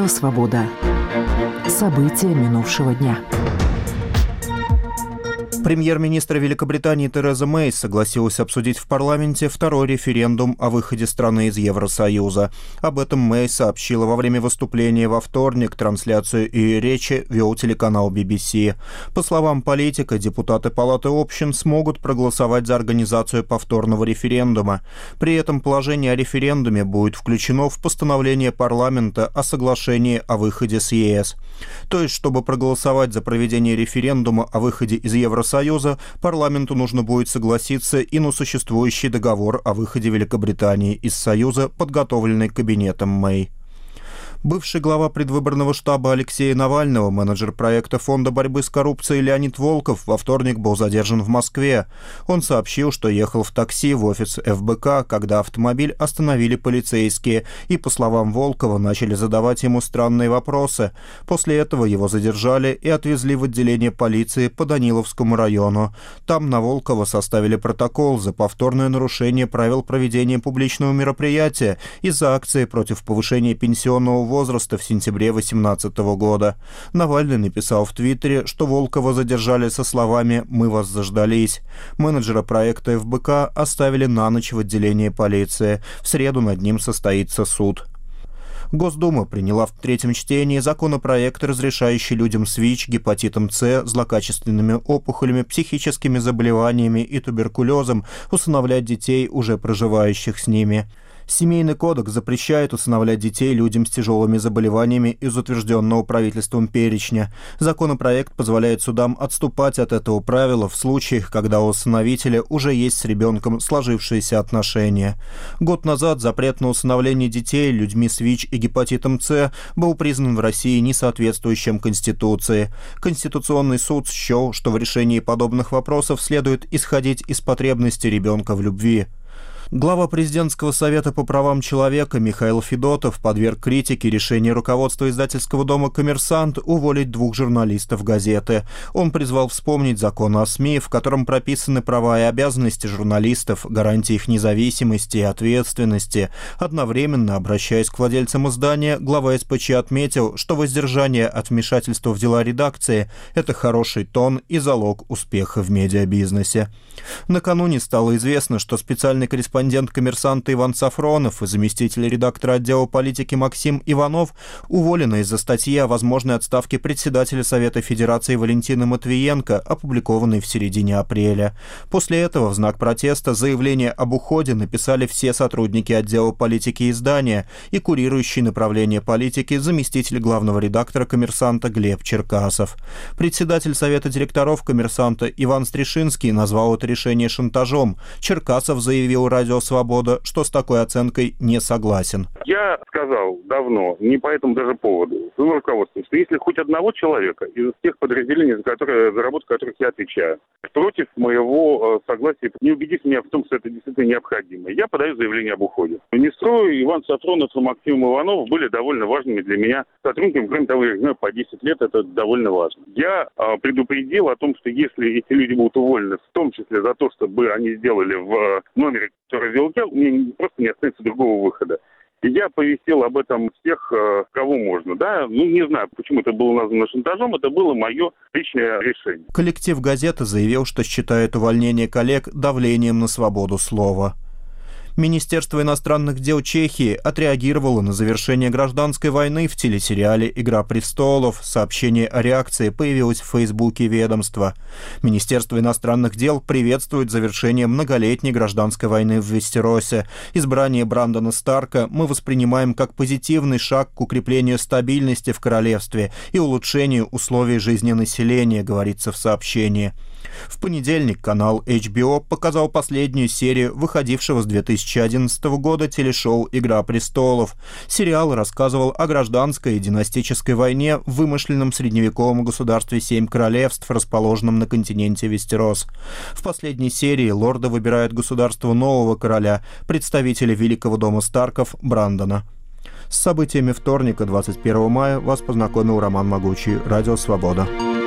«Свобода». События минувшего дня. Премьер-министр Великобритании Тереза Мэй согласилась обсудить в парламенте второй референдум о выходе страны из Евросоюза. Об этом Мэй сообщила во время выступления во вторник. Трансляцию ее речи вел телеканал BBC. По словам политика, депутаты Палаты общин смогут проголосовать за организацию повторного референдума. При этом положение о референдуме будет включено в постановление парламента о соглашении о выходе с ЕС. То есть, чтобы проголосовать за проведение референдума о выходе из Евросоюза, парламенту нужно будет согласиться и на существующий договор о выходе Великобритании из Союза, подготовленный кабинетом Мэй. Бывший глава предвыборного штаба Алексея Навального, менеджер проекта Фонда борьбы с коррупцией Леонид Волков во вторник был задержан в Москве. Он сообщил, что ехал в такси в офис ФБК, когда автомобиль остановили полицейские и, по словам Волкова, начали задавать ему странные вопросы. После этого его задержали и отвезли в отделение полиции по Даниловскому району. Там на Волкова составили протокол за повторное нарушение правил проведения публичного мероприятия из-за акции против повышения пенсионного возраста в сентябре 2018 года. Навальный написал в Твиттере, что Волкова задержали со словами «Мы вас заждались». Менеджера проекта ФБК оставили на ночь в отделении полиции. В среду над ним состоится суд. Госдума приняла в третьем чтении законопроект, разрешающий людям с ВИЧ, гепатитом С, злокачественными опухолями, психическими заболеваниями и туберкулезом усыновлять детей, уже проживающих с ними. Семейный кодекс запрещает усыновлять детей людям с тяжелыми заболеваниями из утвержденного правительством перечня. Законопроект позволяет судам отступать от этого правила в случаях, когда у усыновителя уже есть с ребенком сложившиеся отношения. Год назад запрет на усыновление детей людьми с ВИЧ и гепатитом С был признан в России несоответствующим Конституции. Конституционный суд счел, что в решении подобных вопросов следует исходить из потребности ребенка в любви. Глава президентского совета по правам человека Михаил Федотов подверг критике решение руководства издательского дома «Коммерсант» уволить 2 журналистов газеты. Он призвал вспомнить закон о СМИ, в котором прописаны права и обязанности журналистов, гарантии их независимости и ответственности. Одновременно, обращаясь к владельцам издания, глава СПЧ отметил, что воздержание от вмешательства в дела редакции – это хороший тон и залог успеха в медиабизнесе. Накануне стало известно, что специальный корреспондент «Коммерсанта» Иван Сафронов и заместитель редактора отдела политики Максим Иванов уволены из-за статьи о возможной отставке председателя Совета Федерации Валентины Матвиенко, опубликованной в середине апреля. После этого в знак протеста заявление об уходе написали все сотрудники отдела политики издания и курирующий направление политики заместитель главного редактора «Коммерсанта» Глеб Черкасов. Председатель Совета директоров «Коммерсанта» Иван Стришинский назвал это решение шантажом. Черкасов заявил «Радио Свобода», что с такой оценкой не согласен. Я сказал давно, не по этому даже поводу, своему руководству, что если хоть одного человека из тех подразделений, за работу которых я отвечаю, против моего согласия, не убедить меня в том, что это действительно необходимо, я подаю заявление об уходе. Нестрой, Иван Сафронов и Максим Иванов были довольно важными для меня сотрудниками. Кроме того, я знаю, по 10 лет это довольно важно. Я предупредил о том, что если эти люди будут уволены, в том числе за то, чтобы они сделали в номере, который вел я, у меня просто не остается другого выхода. И я повестил об этом всех, кого можно. Да? Не знаю, почему это было названо шантажом, это было мое личное решение. Коллектив газеты заявил, что считает увольнение коллег давлением на свободу слова. Министерство иностранных дел Чехии отреагировало на завершение гражданской войны в телесериале «Игра престолов». Сообщение о реакции появилось в Фейсбуке ведомства. Министерство иностранных дел приветствует завершение многолетней гражданской войны в Вестеросе. Избрание Брандона Старка мы воспринимаем как позитивный шаг к укреплению стабильности в королевстве и улучшению условий жизни населения, говорится в сообщении. В понедельник канал HBO показал последнюю серию выходившего с 2011 года телешоу «Игра престолов». Сериал рассказывал о гражданской и династической войне в вымышленном средневековом государстве Семь Королевств, расположенном на континенте Вестерос. В последней серии лорды выбирают государство нового короля, представителя Великого дома Старков Брандона. С событиями вторника, 21 мая, вас познакомил Роман Могучий, Радио Свобода.